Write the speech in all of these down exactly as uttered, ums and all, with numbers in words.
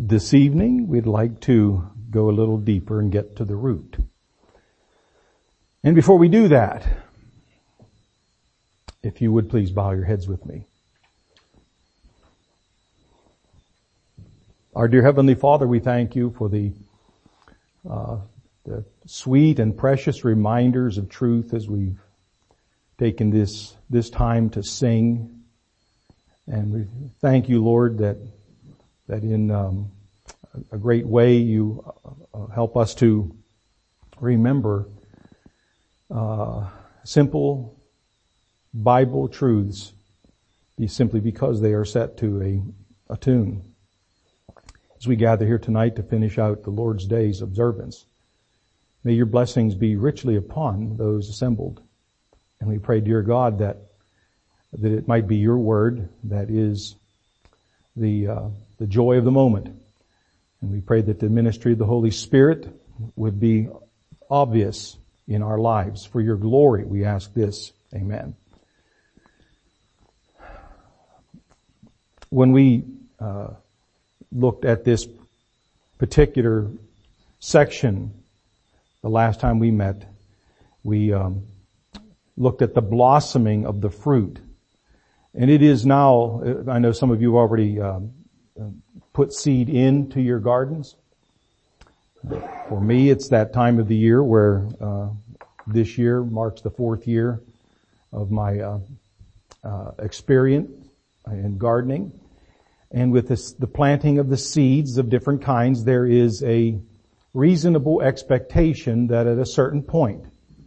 This evening, we'd like to go a little deeper and get to the root. And before we do that, if you would please bow your heads with me. Our dear Heavenly Father, we thank you for the, uh, the sweet and precious reminders of truth as we've taken this, this time to sing. And we thank you, Lord, that that in um, a great way you uh, help us to remember uh, simple Bible truths be simply because they are set to a, a tune. As we gather here tonight to finish out the Lord's Day's observance, may your blessings be richly upon those assembled. And we pray, dear God, that that it might be your word that is the uh, the joy of the moment. And we pray that the ministry of the Holy Spirit would be obvious in our lives. For your glory, we ask this. Amen. When we uh, looked at this particular section the last time we met, we um, looked at the blossoming of the fruit. And it is now, I know some of you already um, put seed into your gardens. For me, it's that time of the year where uh, this year marks the fourth year of my uh, uh, experience in gardening. And with this, the planting of the seeds of different kinds, there is a reasonable expectation that at a certain point,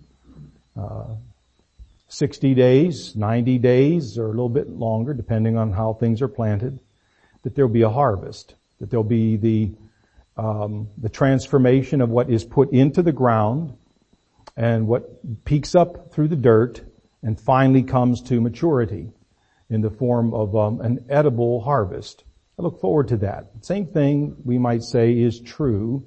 uh, sixty days, ninety days, or a little bit longer, depending on how things are planted, that there'll be a harvest, that there'll be the um, the transformation of what is put into the ground and what peeks up through the dirt and finally comes to maturity in the form of um, an edible harvest. I look forward to that. Same thing we might say is true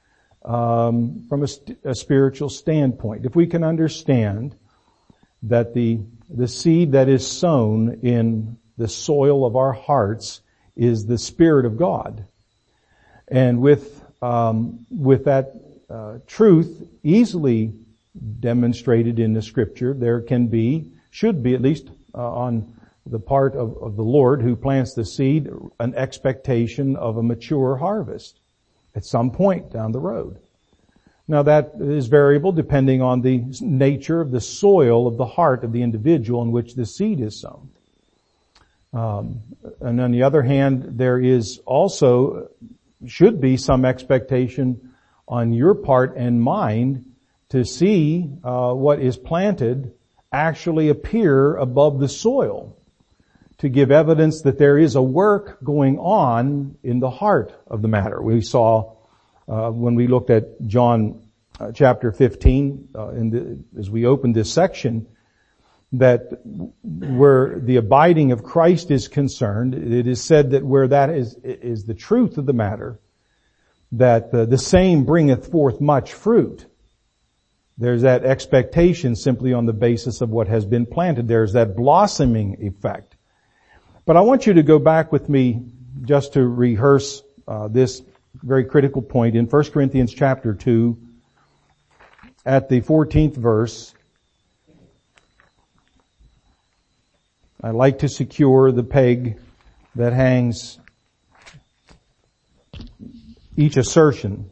um, from a, st- a spiritual standpoint. If we can understand that the the seed that is sown in the soil of our hearts is the Spirit of God. And with um, with that uh, truth easily demonstrated in the Scripture, there can be, should be at least uh, on the part of, of the Lord who plants the seed, an expectation of a mature harvest at some point down the road. Now that is variable depending on the nature of the soil of the heart of the individual in which the seed is sown. Um, and on the other hand, there is also, should be some expectation on your part and mine to see uh, what is planted actually appear above the soil, to give evidence that there is a work going on in the heart of the matter. We saw uh, when we looked at John uh, chapter fifteen, uh, in the, as we opened this section, that where the abiding of Christ is concerned, it is said that where that is is the truth of the matter, that uh, the same bringeth forth much fruit. There's that expectation simply on the basis of what has been planted. There's that blossoming effect. But I want you to go back with me just to rehearse uh, this very critical point in First Corinthians chapter two at the fourteenth verse. I like to secure the peg that hangs each assertion.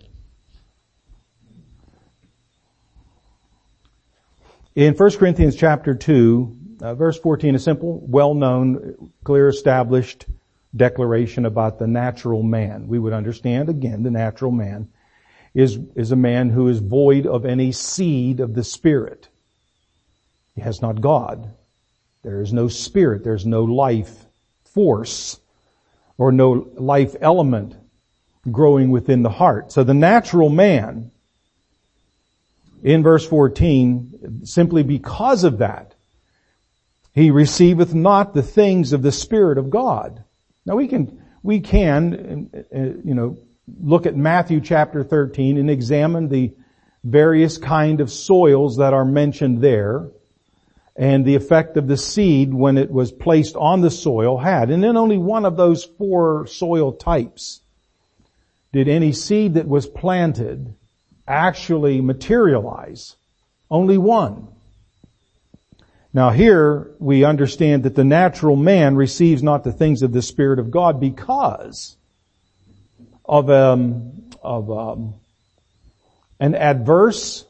In First Corinthians chapter two, uh, verse fourteen, a simple, well-known, clear, established declaration about the natural man. We would understand, again, the natural man is, is a man who is void of any seed of the Spirit. He has not God. There is no spirit, there's no life force or no life element growing within the heart. So the natural man, in verse fourteen, simply because of that, he receiveth not the things of the Spirit of God. Now we can, we can, you know, look at Matthew chapter thirteen and examine the various kind of soils that are mentioned there, and the effect of the seed when it was placed on the soil had. And then only one of those four soil types did any seed that was planted actually materialize. Only one. Now here we understand that the natural man receives not the things of the Spirit of God because of, um, of um, an adverse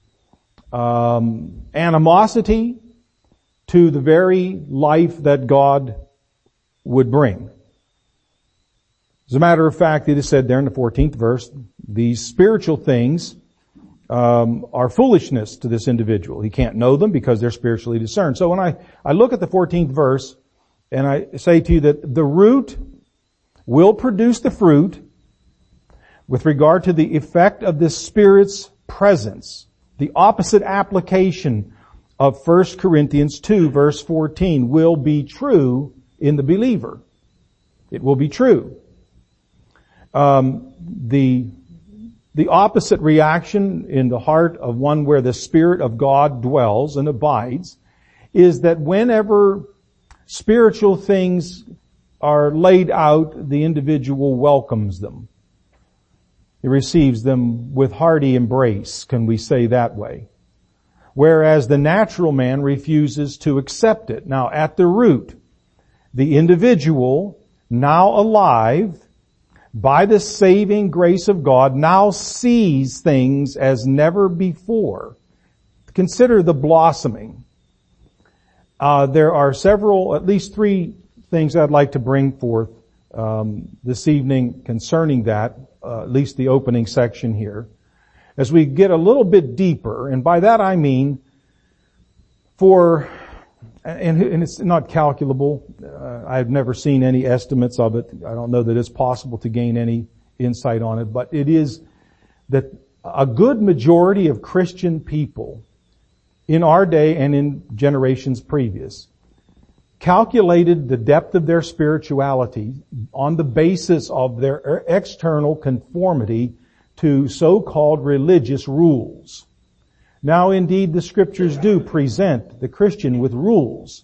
um, animosity to the very life that God would bring. As a matter of fact, it is said there in the fourteenth verse, these spiritual things um, are foolishness to this individual. He can't know them because they're spiritually discerned. So when I, I look at the fourteenth verse and I say to you that the root will produce the fruit with regard to the effect of the Spirit's presence, the opposite application of First Corinthians two verse fourteen will be true in the believer. It will be true. Um, the, the opposite reaction in the heart of one where the Spirit of God dwells and abides is that whenever spiritual things are laid out, the individual welcomes them. He receives them with hearty embrace, can we say that way? Whereas the natural man refuses to accept it. Now at the root, the individual, now alive, by the saving grace of God, now sees things as never before. Consider the blossoming. Uh, there are several, at least three things I'd like to bring forth um, this evening concerning that, uh, at least the opening section here. As we get a little bit deeper, and by that I mean for, and, and it's not calculable. Uh, I've never seen any estimates of it. I don't know that it's possible to gain any insight on it, but it is that a good majority of Christian people in our day and in generations previous calculated the depth of their spirituality on the basis of their external conformity to so-called religious rules. Now indeed the scriptures do present the Christian with rules.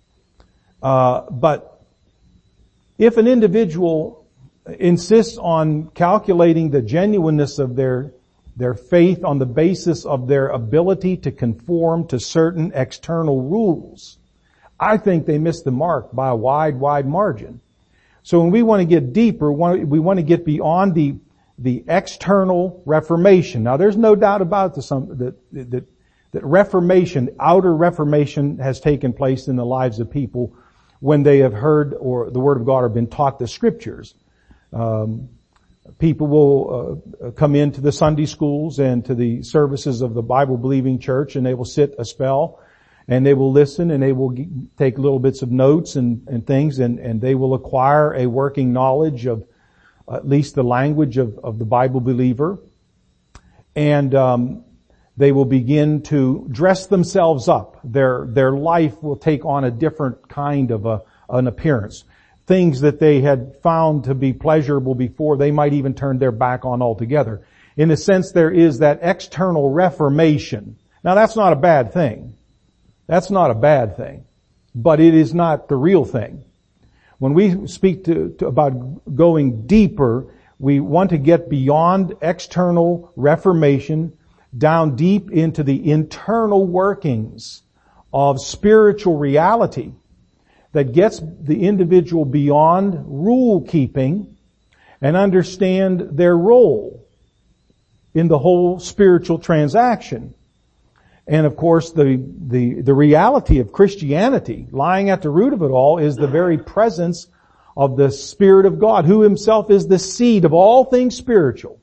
Uh, but if an individual insists on calculating the genuineness of their, their faith on the basis of their ability to conform to certain external rules, I think they miss the mark by a wide, wide margin. So when we want to get deeper, we want to get beyond the the external reformation. Now there's no doubt about the, some, that, that, that reformation, outer reformation has taken place in the lives of people when they have heard or the Word of God or been taught the Scriptures. Um, people will uh, come into the Sunday schools and to the services of the Bible-believing church, and they will sit a spell and they will listen and they will g- take little bits of notes and, and things, and, and they will acquire a working knowledge of at least the language of, of the Bible believer. And um, they will begin to dress themselves up. Their their life will take on a different kind of a, an appearance. Things that they had found to be pleasurable before, they might even turn their back on altogether. In a sense, there is that external reformation. Now that's not a bad thing. That's not a bad thing. But it is not the real thing. When we speak to, to about going deeper, we want to get beyond external reformation, down deep into the internal workings of spiritual reality that gets the individual beyond rule keeping and understand their role in the whole spiritual transaction. And of course, the, the, the reality of Christianity, lying at the root of it all, is the very presence of the Spirit of God, who Himself is the seed of all things spiritual.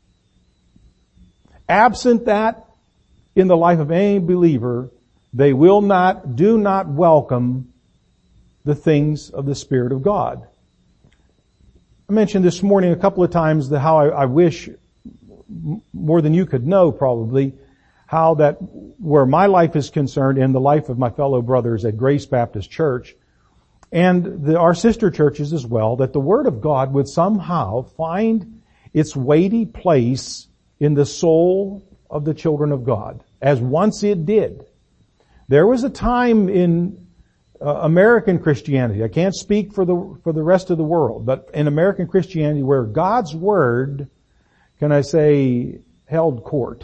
Absent that in the life of any believer, they will not, do not welcome the things of the Spirit of God. I mentioned this morning a couple of times the, how I, I wish, more than you could know probably, how that where my life is concerned and the life of my fellow brothers at Grace Baptist Church and the, our sister churches as well, that the Word of God would somehow find its weighty place in the soul of the children of God, as once it did. There was a time in uh, American Christianity, I can't speak for the, for the rest of the world, but in American Christianity where God's Word, can I say, held court.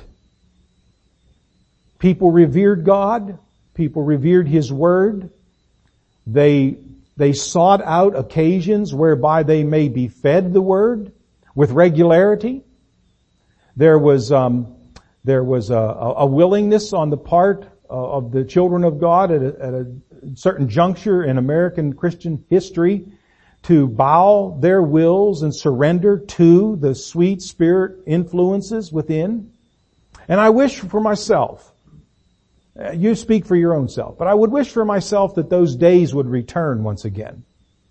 People revered God. People revered His Word. They, they sought out occasions whereby they may be fed the Word with regularity. There was, um, there was a, a willingness on the part of the children of God at a, at a certain juncture in American Christian history to bow their wills and surrender to the sweet Spirit influences within. And I wish for myself, you speak for your own self, but I would wish for myself that those days would return once again.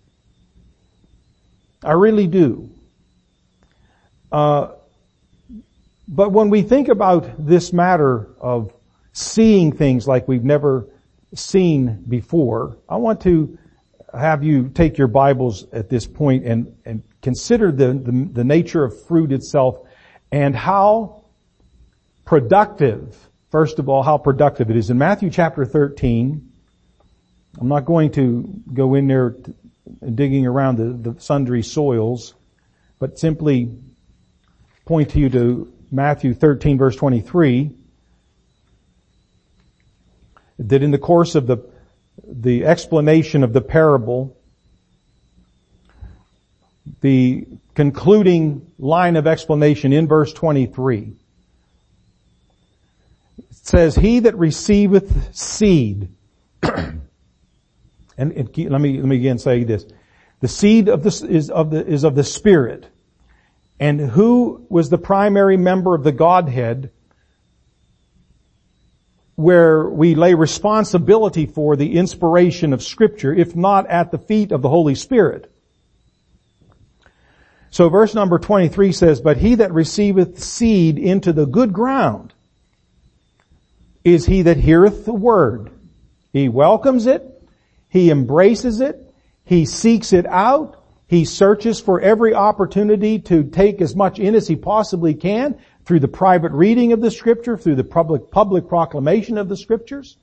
I really do. Uh, but when we think about this matter of seeing things like we've never seen before, I want to have you take your Bibles at this point and, and consider the, the, the nature of fruit itself and how productive, first of all, how productive it is. In Matthew chapter thirteen, I'm not going to go in there to, digging around the, the sundry soils, but simply point to you to Matthew thirteen verse twenty-three, that in the course of the, the explanation of the parable, the concluding line of explanation in verse twenty-three, it says, "He that receiveth seed," and it, let me, let me again say this, the seed of this is of the, is of the Spirit. And who was the primary member of the Godhead where we lay responsibility for the inspiration of Scripture, if not at the feet of the Holy Spirit? So verse number twenty-three says, "But he that receiveth seed into the good ground is he that heareth the word." He welcomes it, he embraces it, he seeks it out, he searches for every opportunity to take as much in as he possibly can through the private reading of the Scripture, through the public, public proclamation of the Scriptures.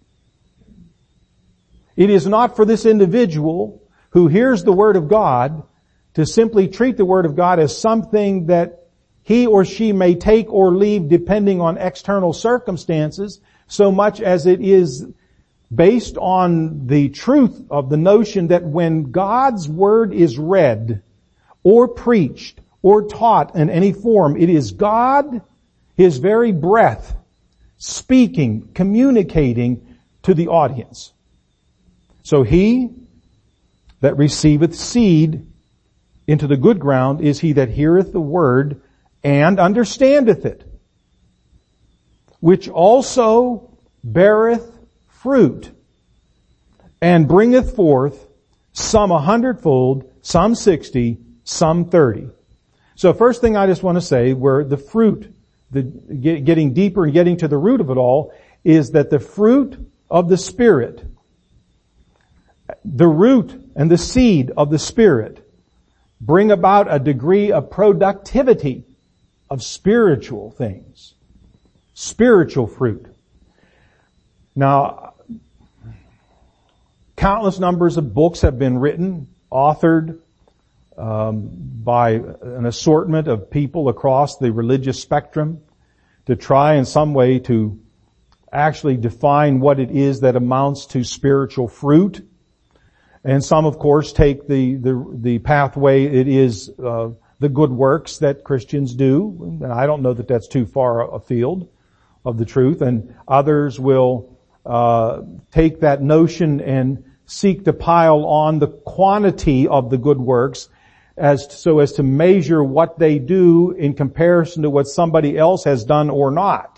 It is not for this individual who hears the Word of God to simply treat the Word of God as something that he or she may take or leave depending on external circumstances, so much as it is based on the truth of the notion that when God's Word is read or preached or taught in any form, it is God, His very breath, speaking, communicating to the audience. So he that receiveth seed into the good ground is he that heareth the word and understandeth it, which also beareth fruit, and bringeth forth some a hundredfold, some sixty, some thirty. So first thing I just want to say, where the fruit, the getting deeper and getting to the root of it all, is that the fruit of the Spirit, the root and the seed of the Spirit, bring about a degree of productivity of spiritual things, spiritual fruit. Now, countless numbers of books have been written, authored um, by an assortment of people across the religious spectrum to try in some way to actually define what it is that amounts to spiritual fruit. And some, of course, take the the, the pathway it is uh, the good works that Christians do, and I don't know that that's too far afield of the truth. And others will uh take that notion and seek to pile on the quantity of the good works as so as to measure what they do in comparison to what somebody else has done or not.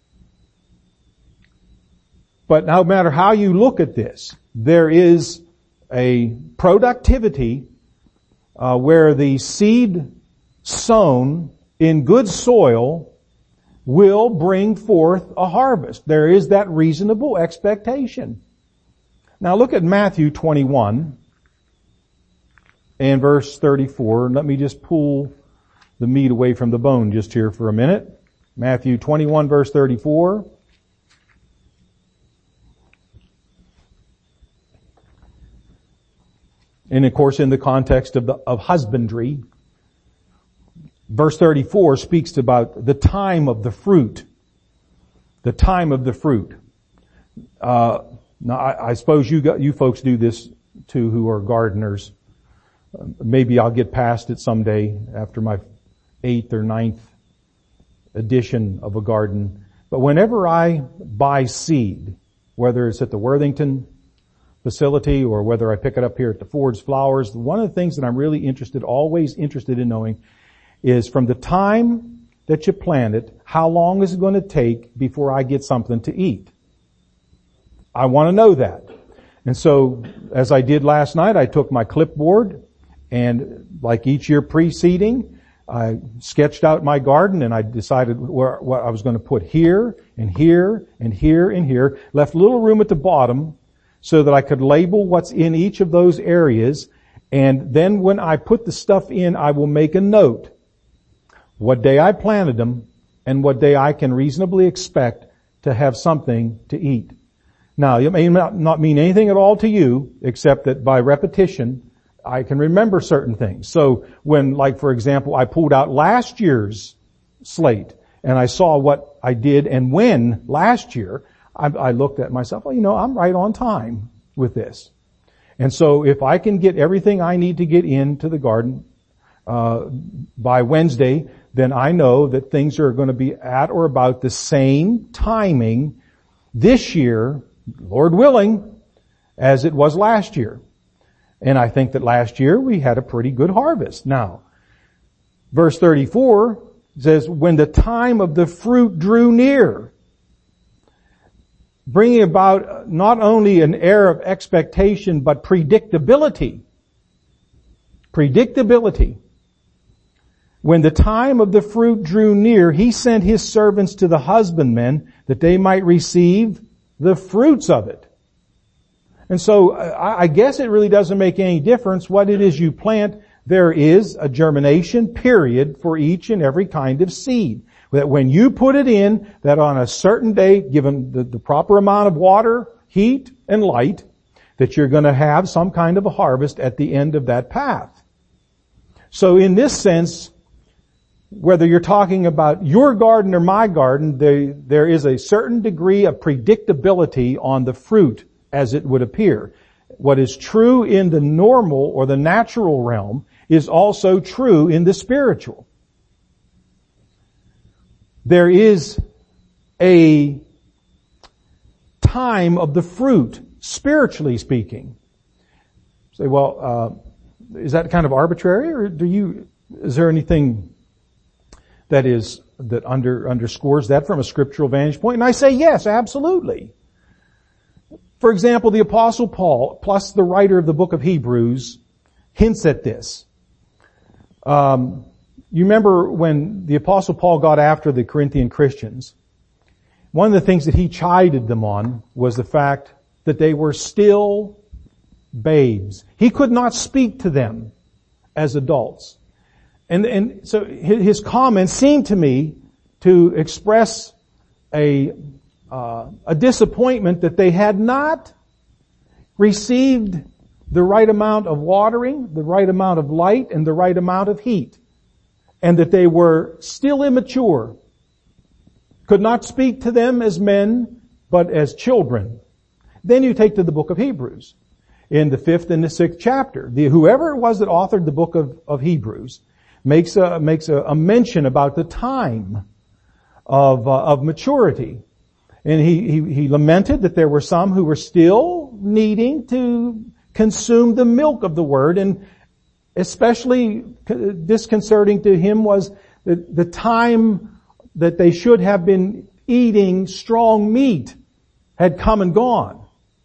But no matter how you look at this, there is a productivity uh, where the seed sown in good soil will bring forth a harvest. There is that reasonable expectation. Now look at Matthew twenty-one and verse thirty-four. Let me just pull the meat away from the bone just here for a minute. Matthew twenty-one verse thirty-four. And of course, in the context of the, of husbandry, verse thirty-four speaks about the time of the fruit. The time of the fruit. Uh, now I, I suppose you got, you folks do this too who are gardeners. Uh, maybe I'll get past it someday after my eighth or ninth edition of a garden. But whenever I buy seed, whether it's at the Worthington facility or whether I pick it up here at the Ford's Flowers, one of the things that I'm really interested, always interested in knowing is from the time that you plant it, how long is it going to take before I get something to eat? I want to know that. And so, as I did last night, I took my clipboard and like each year preceding, I sketched out my garden and I decided where, what I was going to put here and here and here and here. Left a little room at the bottom so that I could label what's in each of those areas. And then when I put the stuff in, I will make a note. What day I planted them and what day I can reasonably expect to have something to eat. Now, it may not mean anything at all to you, except that by repetition, I can remember certain things. So when, like for example, I pulled out last year's slate and I saw what I did and when last year, I, I looked at myself, well, you know, I'm right on time with this. And so if I can get everything I need to get into the garden uh by Wednesday, then I know that things are going to be at or about the same timing this year, Lord willing, as it was last year. And I think that last year we had a pretty good harvest. Now, verse thirty-four says, when the time of the fruit drew near, bringing about not only an air of expectation, but predictability. Predictability. When the time of the fruit drew near, he sent his servants to the husbandmen that they might receive the fruits of it. And so I guess it really doesn't make any difference what it is you plant. There is a germination period for each and every kind of seed. That when you put it in, that on a certain day, given the, the proper amount of water, heat, and light, that you're going to have some kind of a harvest at the end of that path. So in this sense, whether you're talking about your garden or my garden, there, there is a certain degree of predictability on the fruit as it would appear. What is true in the normal or the natural realm is also true in the spiritual. There is a time of the fruit, spiritually speaking. Say, well, uh, is that kind of arbitrary, or do you, is there anything that is, that under, underscores that from a scriptural vantage point? And I say yes, absolutely. For example, the Apostle Paul, plus the writer of the book of Hebrews, hints at this. Um, you remember when the Apostle Paul got after the Corinthian Christians, one of the things that he chided them on was the fact that they were still babes. He could not speak to them as adults. And, and so his comments seemed to me to express a, uh, a disappointment that they had not received the right amount of watering, the right amount of light, and the right amount of heat. And that they were still immature. Could not speak to them as men, but as children. Then you take to the book of Hebrews. In the fifth and the sixth chapter, the, whoever it was that authored the book of, of Hebrews makes a, makes a, a mention about the time of, uh, of maturity. And he, he, he lamented that there were some who were still needing to consume the milk of the word, and especially disconcerting to him was the, the time that they should have been eating strong meat had come and gone.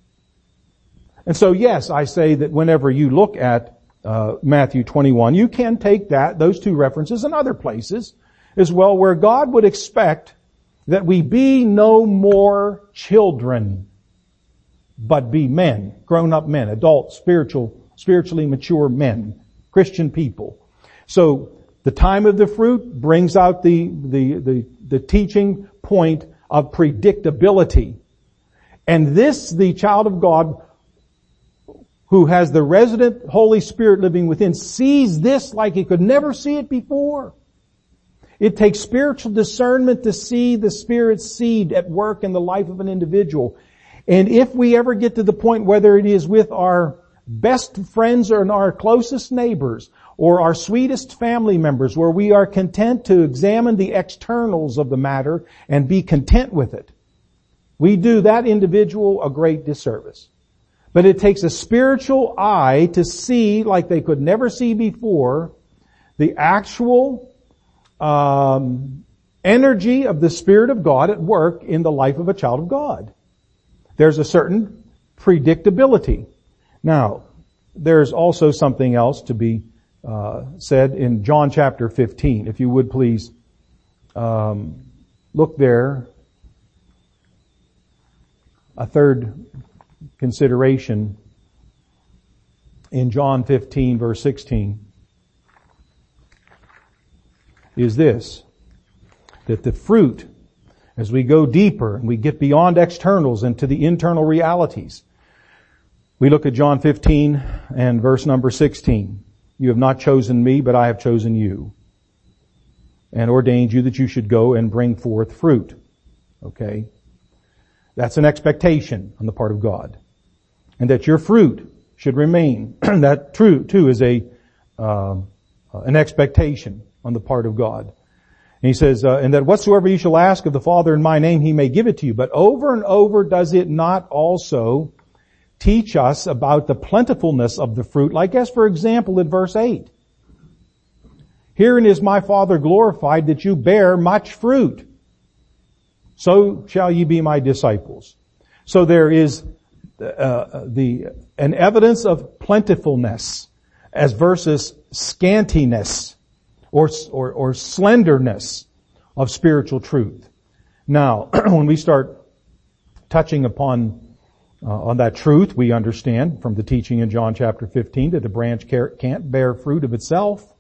And so yes, I say that whenever you look at uh, Matthew twenty-one, you can take that, those two references and other places as well, where God would expect that we be no more children, but be men, grown-up men, adult, spiritual, spiritually mature men, Christian people. So the time of the fruit brings out the, the, the, the teaching point of predictability. And this, the child of God who has the resident Holy Spirit living within, sees this like he could never see it before. It takes spiritual discernment to see the Spirit's seed at work in the life of an individual. And if we ever get to the point, whether it is with our best friends or our closest neighbors or our sweetest family members, where we are content to examine the externals of the matter and be content with it, we do that individual a great disservice. But it takes a spiritual eye to see, like they could never see before, the actual um, energy of the Spirit of God at work in the life of a child of God. There's a certain predictability. Now, there's also something else to be uh, said in John chapter fifteen. If you would please um, look there. A third consideration in John fifteen verse sixteen is this, that the fruit, as we go deeper and we get beyond externals into the internal realities, we look at John fifteen and verse number sixteen. You have not chosen me, but I have chosen you and ordained you that you should go and bring forth fruit. Okay? That's an expectation on the part of God. And that your fruit should remain. That true too is a uh, an expectation on the part of God. And he says, uh, and that whatsoever you shall ask of the Father in my name, he may give it to you. But over and over, does it not also teach us about the plentifulness of the fruit? Like as for example in verse eight. Herein is my Father glorified, that you bear much fruit. So shall ye be my disciples. So there is uh, the an evidence of plentifulness as versus scantiness or, or, or slenderness of spiritual truth. Now, when we start touching upon uh, on that truth, we understand from the teaching in John chapter fifteen that the branch can't bear fruit of itself.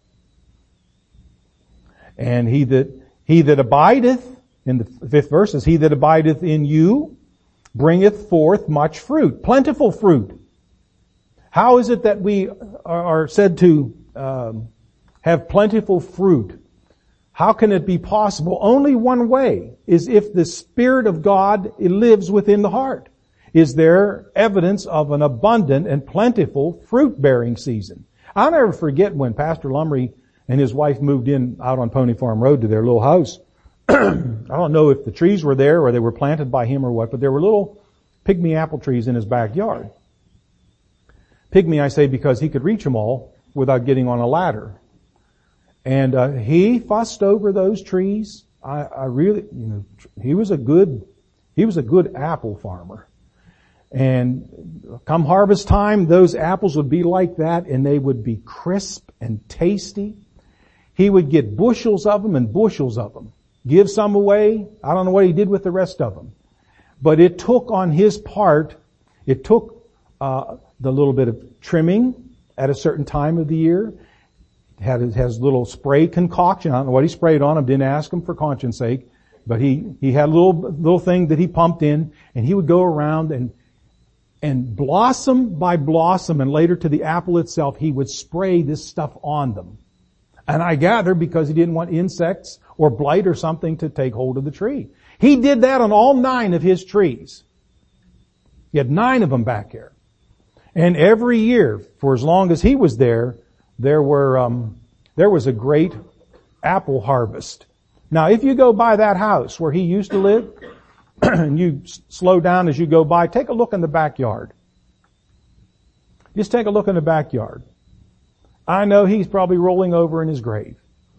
And he that he that abideth, in the fifth verse, is he that abideth in you bringeth forth much fruit, plentiful fruit. How is it that we are said to um, have plentiful fruit? How can it be possible? Only one way is if the Spirit of God lives within the heart. Is there evidence of an abundant and plentiful fruit-bearing season? I'll never forget when Pastor Lumry and his wife moved in out on Pony Farm Road to their little house. I don't know if the trees were there or they were planted by him or what, but there were little pygmy apple trees in his backyard. Pygmy, I say, because he could reach them all without getting on a ladder. And uh, he fussed over those trees. I, I really, you know, he was a good, he was a good apple farmer. And come harvest time, those apples would be like that, and they would be crisp and tasty. He would get bushels of them and bushels of them. Give some away. I don't know what he did with the rest of them. But it took on his part, it took uh the little bit of trimming at a certain time of the year. It had, it has little spray concoction. I don't know what he sprayed on him. Didn't ask him for conscience sake. But he, he had a little, little thing that he pumped in, and he would go around and, and blossom by blossom, and later to the apple itself, he would spray this stuff on them. And I gather because he didn't want insects or blight or something to take hold of the tree. He did that on all nine of his trees. He had nine of them back here. And every year, for as long as he was there, there were, um, there was a great apple harvest. Now, if you go by that house where he used to live, and you slow down as you go by, take a look in the backyard. Just take a look in the backyard. I know he's probably rolling over in his grave.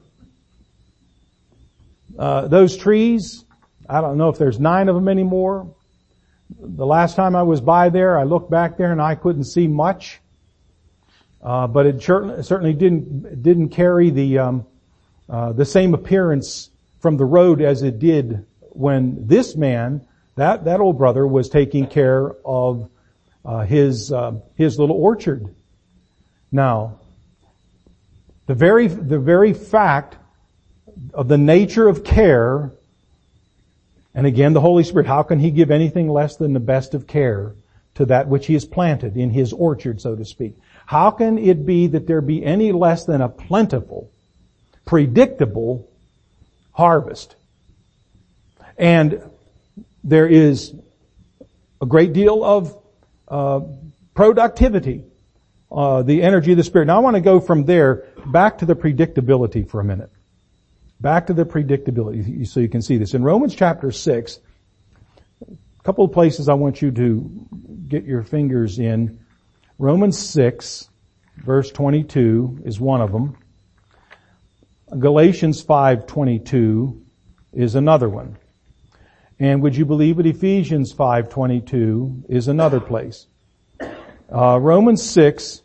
Uh, those trees, I don't know if there's nine of them anymore. The last time I was by there, I looked back there and I couldn't see much. Uh, but it certainly didn't, didn't carry the, um, uh, the same appearance from the road as it did when this man, that, that old brother, was taking care of, uh, his, uh, his little orchard. Now, the very, the very fact of the nature of care, and again, the Holy Spirit, how can He give anything less than the best of care to that which he has planted in his orchard, so to speak. How can it be that there be any less than a plentiful, predictable harvest? And there is a great deal of uh, productivity, uh, the energy of the Spirit. Now I want to go from there back to the predictability for a minute. Back to the predictability, so you can see this. In Romans chapter six, a couple of places I want you to get your fingers in. Romans six, verse twenty-two is one of them. Galatians five twenty-two is another one. And would you believe it, Ephesians five twenty-two is another place. Uh, Romans six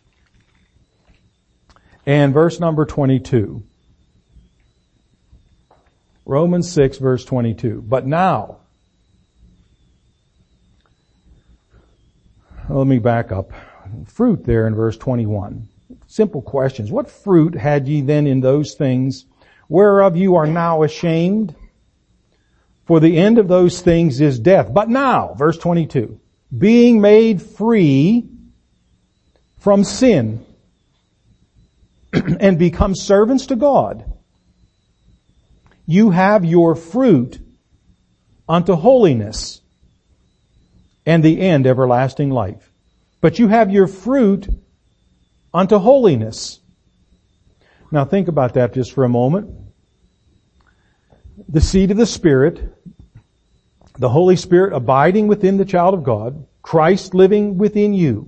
and verse number twenty-two. Romans six verse twenty-two. But now, let me back up. Fruit there in verse twenty-one. Simple questions. What fruit had ye then in those things whereof you are now ashamed? For the end of those things is death. But now, verse twenty-two, being made free from sin and become servants to God, you have your fruit unto holiness and the end everlasting life. But you have your fruit unto holiness. Now think about that just for a moment. The seed of the Spirit, the Holy Spirit abiding within the child of God, Christ living within you,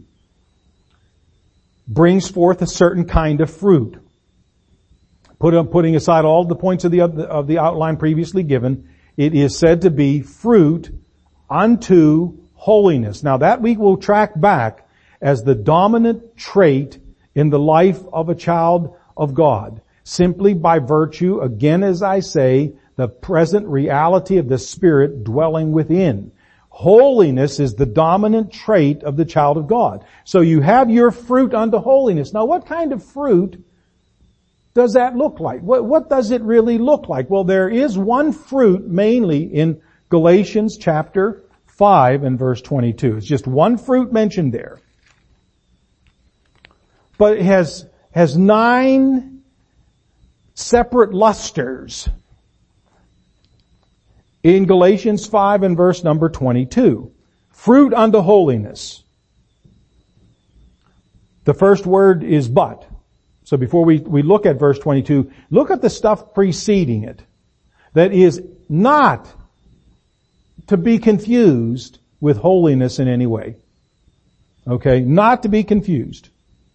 brings forth a certain kind of fruit. Put up, putting aside all the points of the, of the outline previously given, it is said to be fruit unto holiness. Now that we will track back as the dominant trait in the life of a child of God, simply by virtue, again as I say, the present reality of the Spirit dwelling within. Holiness is the dominant trait of the child of God. So you have your fruit unto holiness. Now what kind of fruit does that look like? What, what does it really look like? Well, there is one fruit mainly in Galatians chapter five and verse twenty-two. It's just one fruit mentioned there. But it has, has nine separate lusters in Galatians five and verse number twenty-two. Fruit unto holiness. The first word is but. So before we, we look at verse twenty-two, look at the stuff preceding it that is not to be confused with holiness in any way. Okay? Not to be confused.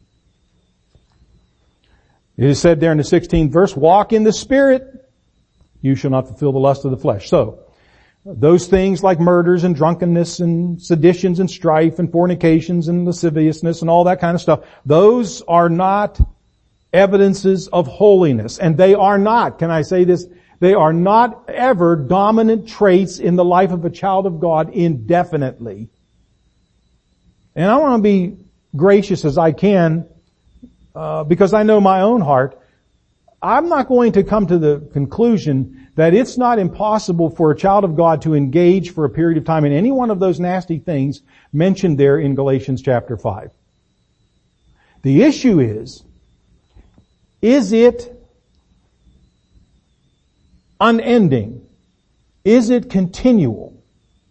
It is said there in the sixteenth verse, walk in the Spirit, you shall not fulfill the lust of the flesh. So, those things like murders and drunkenness and seditions and strife and fornications and lasciviousness and all that kind of stuff, those are not evidences of holiness. And they are not, can I say this, they are not ever dominant traits in the life of a child of God indefinitely. And I want to be gracious as I can, uh, because I know my own heart. I'm not going to come to the conclusion that it's not impossible for a child of God to engage for a period of time in any one of those nasty things mentioned there in Galatians chapter five. The issue is, is it unending? Is it continual?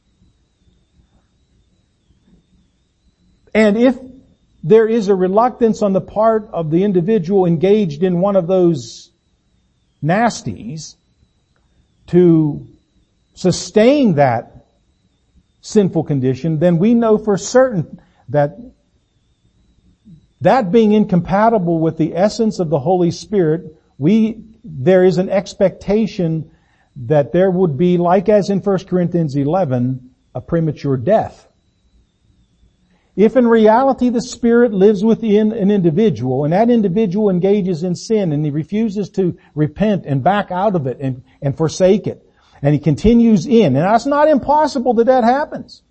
And if there is a reluctance on the part of the individual engaged in one of those nasties to sustain that sinful condition, then we know for certain that that being incompatible with the essence of the Holy Spirit, we, there is an expectation that there would be, like as in First Corinthians eleven, a premature death. If in reality the Spirit lives within an individual and that individual engages in sin and he refuses to repent and back out of it and, and forsake it, and he continues in, and that's not impossible that that happens.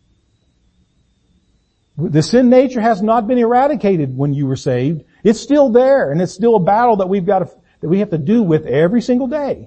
The sin nature has not been eradicated when you were saved. It's still there, and it's still a battle that we've got to, that we have to do with every single day.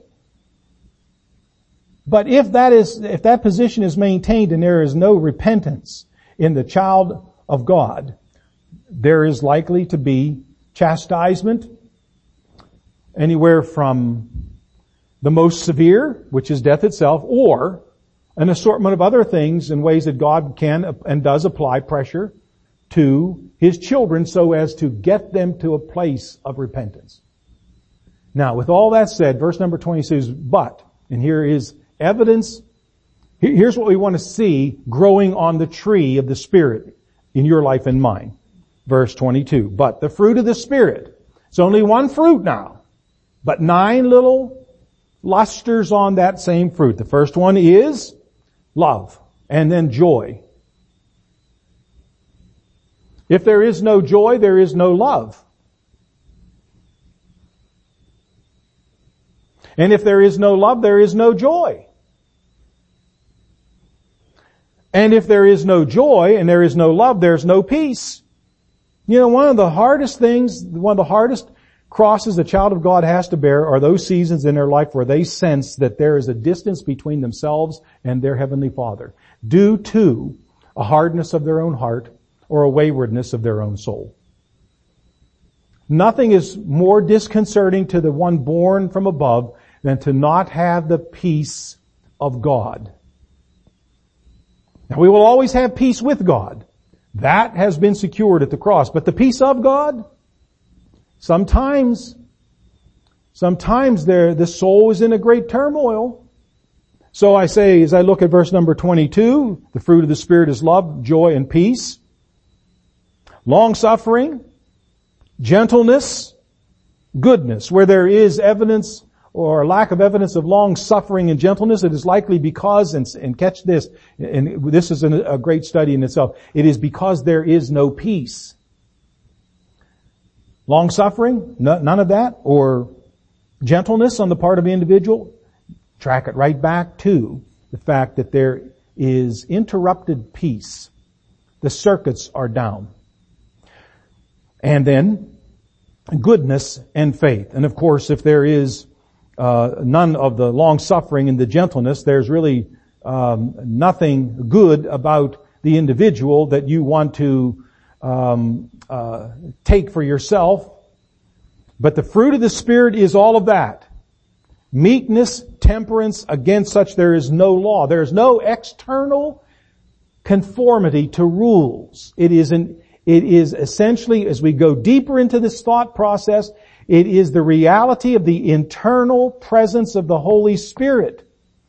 But if that is, if that position is maintained and there is no repentance, in the child of God, there is likely to be chastisement, anywhere from the most severe, which is death itself, or an assortment of other things in ways that God can and does apply pressure to His children so as to get them to a place of repentance. Now, with all that said, verse number twenty says, but, and here is evidence, here's what we want to see growing on the tree of the Spirit in your life and mine. Verse twenty-two, but the fruit of the Spirit, it's only one fruit now, but nine little lusters on that same fruit. The first one is love, and then joy. If there is no joy, there is no love. And if there is no love, there is no joy. And if there is no joy and there is no love, there's no peace. You know, one of the hardest things, one of the hardest crosses the child of God has to bear are those seasons in their life where they sense that there is a distance between themselves and their Heavenly Father due to a hardness of their own heart or a waywardness of their own soul. Nothing is more disconcerting to the one born from above than to not have the peace of God. Now, we will always have peace with God. That has been secured at the cross. But the peace of God, sometimes, sometimes there, the soul is in a great turmoil. So I say, as I look at verse number twenty-two, the fruit of the Spirit is love, joy, and peace. Long-suffering, gentleness, goodness. Where there is evidence or lack of evidence of long-suffering and gentleness, it is likely because, and, and catch this, and this is an, a great study in itself, it is because there is no peace. Long-suffering, no, none of that, or gentleness on the part of the individual, track it right back to the fact that there is interrupted peace. The circuits are down. And then, goodness and faith. And of course, if there is uh, none of the long-suffering and the gentleness, there's really um, nothing good about the individual that you want to um, uh, take for yourself. But the fruit of the Spirit is all of that. Meekness, temperance, against such there is no law. There is no external conformity to rules. It is an It is essentially, as we go deeper into this thought process, it is the reality of the internal presence of the Holy Spirit.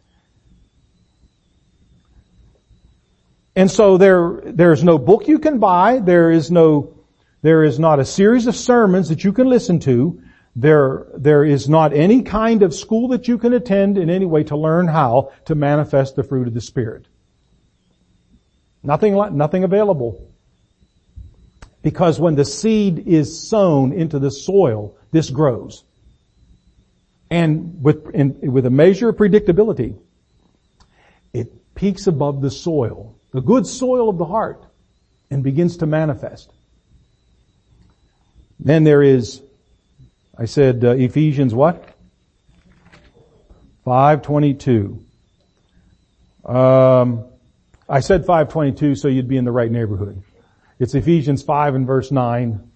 And so there, there is no book you can buy. There is no, there is not a series of sermons that you can listen to. There, there is not any kind of school that you can attend in any way to learn how to manifest the fruit of the Spirit. Nothing, nothing available. Because when the seed is sown into the soil, this grows. And with, in, with a measure of predictability, it peaks above the soil, the good soil of the heart, and begins to manifest. Then there is, I said uh, Ephesians what? five twenty-two. Um, I said five twenty-two so you'd be in the right neighborhood. It's Ephesians five and verse nine.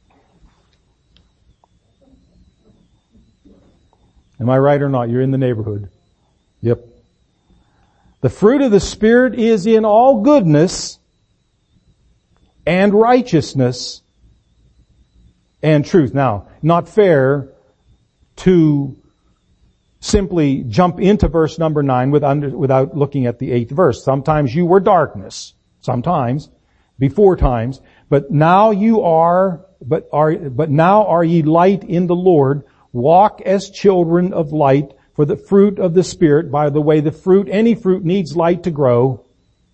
Am I right or not? You're in the neighborhood. Yep. The fruit of the Spirit is in all goodness and righteousness and truth. Now, not fair to simply jump into verse number nine without looking at the eighth verse. Sometimes you were darkness. Sometimes. Before times, but now you are, but are, but now are ye light in the Lord. Walk as children of light, for the fruit of the Spirit, by the way, the fruit, any fruit needs light to grow.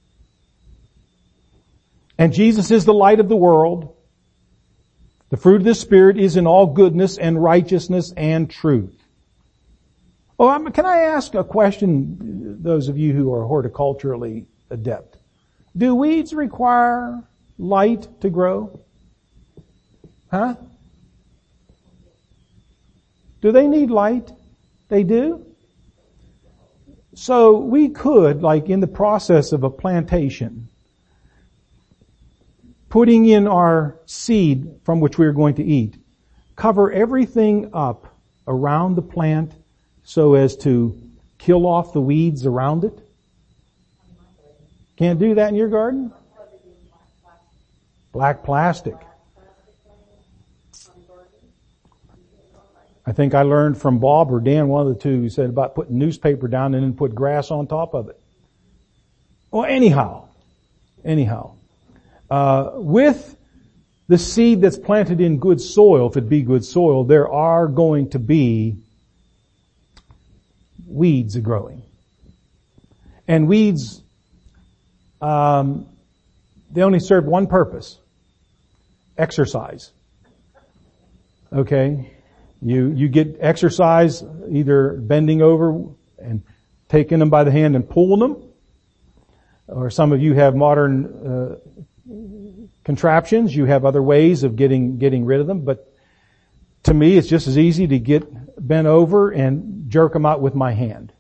And Jesus is the light of the world. The fruit of the Spirit is in all goodness and righteousness and truth. Oh, can I ask a question, those of you who are horticulturally adept? Do weeds require light to grow? Huh? Do they need light? They do? So we could, like in the process of a plantation, putting in our seed from which we are going to eat, cover everything up around the plant so as to kill off the weeds around it? Can't do that in your garden? Black plastic. I think I learned from Bob or Dan, one of the two, who said about putting newspaper down and then put grass on top of it. Well, anyhow, anyhow, uh, with the seed that's planted in good soil, if it be good soil, there are going to be weeds growing. And weeds, um, they only serve one purpose. Exercise. Okay? You, you get exercise either bending over and taking them by the hand and pulling them, or some of you have modern, uh, contraptions. You have other ways of getting, getting rid of them, but to me it's just as easy to get bent over and jerk them out with my hand.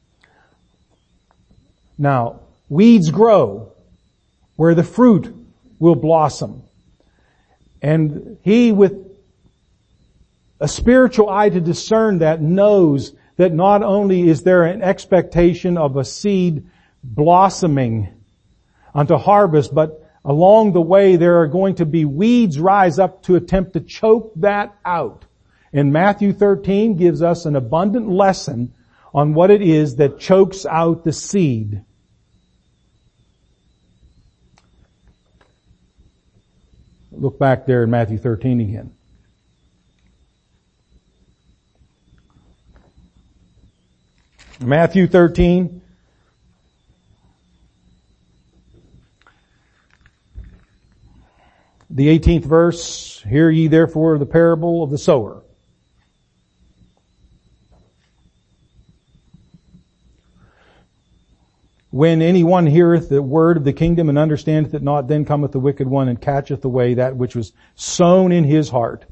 Now, weeds grow where the fruit will blossom. And he with a spiritual eye to discern that knows that not only is there an expectation of a seed blossoming unto harvest, but along the way there are going to be weeds rise up to attempt to choke that out. And Matthew thirteen gives us an abundant lesson on what it is that chokes out the seed. Look back there in Matthew thirteen again. Matthew thirteen. The eighteenth verse, hear ye therefore the parable of the sower. When anyone heareth the word of the kingdom and understandeth it not, then cometh the wicked one and catcheth away that which was sown in his heart.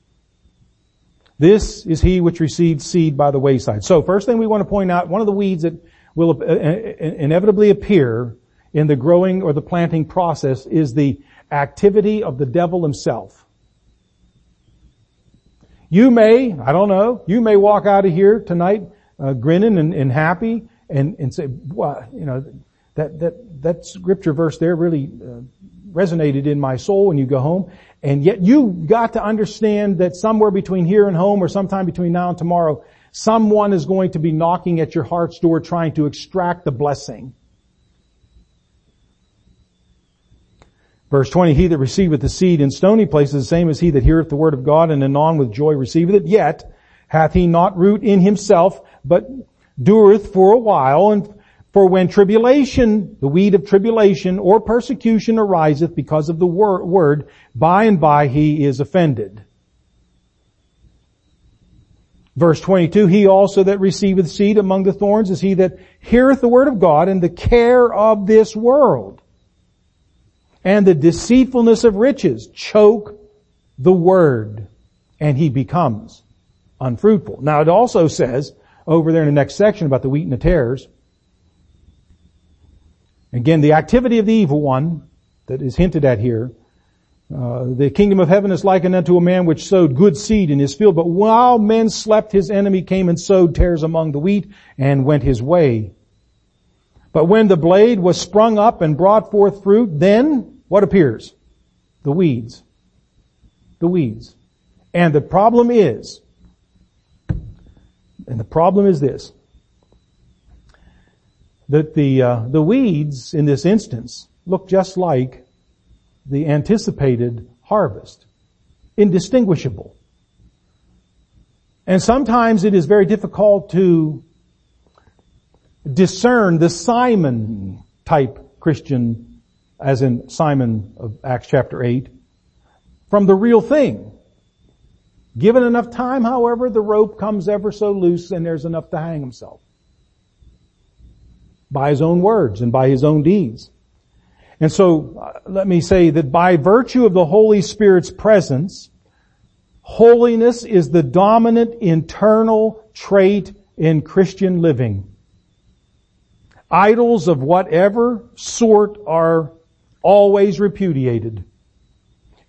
This is he which received seed by the wayside. So first thing we want to point out, one of the weeds that will inevitably appear in the growing or the planting process is the activity of the devil himself. You may, I don't know, you may walk out of here tonight uh, grinning and, and happy and, and say, well, you know, that, that, that scripture verse there really uh, resonated in my soul when you go home. And yet you got to understand that somewhere between here and home or sometime between now and tomorrow, someone is going to be knocking at your heart's door trying to extract the blessing. Verse twenty, he that receiveth the seed in stony places is the same as he that heareth the word of God and anon with joy receiveth it. Yet hath he not root in himself, but dureth for a while. And for when tribulation, the weed of tribulation or persecution ariseth because of the wor- word, by and by he is offended. Verse twenty-two, he also that receiveth seed among the thorns is he that heareth the word of God, and the care of this world and the deceitfulness of riches choke the word, and he becomes unfruitful. Now it also says over there in the next section about the wheat and the tares, again, the activity of the evil one that is hinted at here, uh, the kingdom of heaven is likened unto a man which sowed good seed in his field, but while men slept, his enemy came and sowed tares among the wheat and went his way. But when the blade was sprung up and brought forth fruit, then what appears? The weeds. The weeds. And the problem is, and the problem is this, that the uh, the weeds in this instance look just like the anticipated harvest. Indistinguishable. And sometimes it is very difficult to discern the Simon type Christian, as in Simon of Acts chapter eight, from the real thing. Given enough time, however, the rope comes ever so loose and there's enough to hang himself. By his own words and by his own deeds. And so, uh, let me say that by virtue of the Holy Spirit's presence, holiness is the dominant internal trait in Christian living. Idols of whatever sort are always repudiated.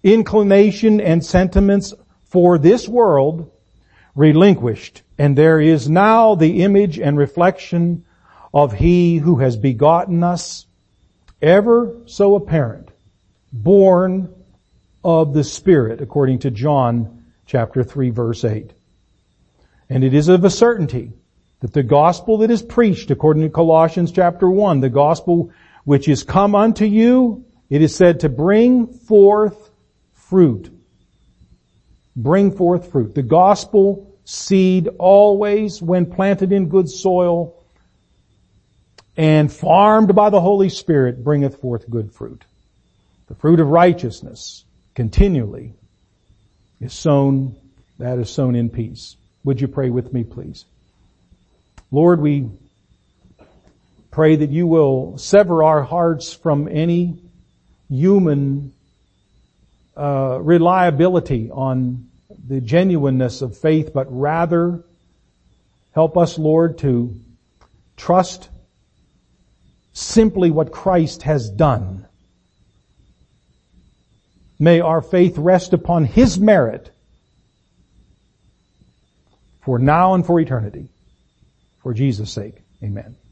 inclination and sentiments for this world relinquished, and there is now the image and reflection of He who has begotten us, ever so apparent, born of the Spirit, according to John chapter three, verse eight. And it is of a certainty that the gospel that is preached, according to Colossians chapter one, the gospel which is come unto you, it is said to bring forth fruit. Bring forth fruit. The gospel seed always, when planted in good soil and farmed by the Holy Spirit, bringeth forth good fruit. The fruit of righteousness continually is sown, that is sown in peace. Would you pray with me, please? Lord, we pray that you will sever our hearts from any human uh, reliability on the genuineness of faith, but rather help us, Lord, to trust simply what Christ has done. May our faith rest upon His merit for now and for eternity. For Jesus' sake, amen.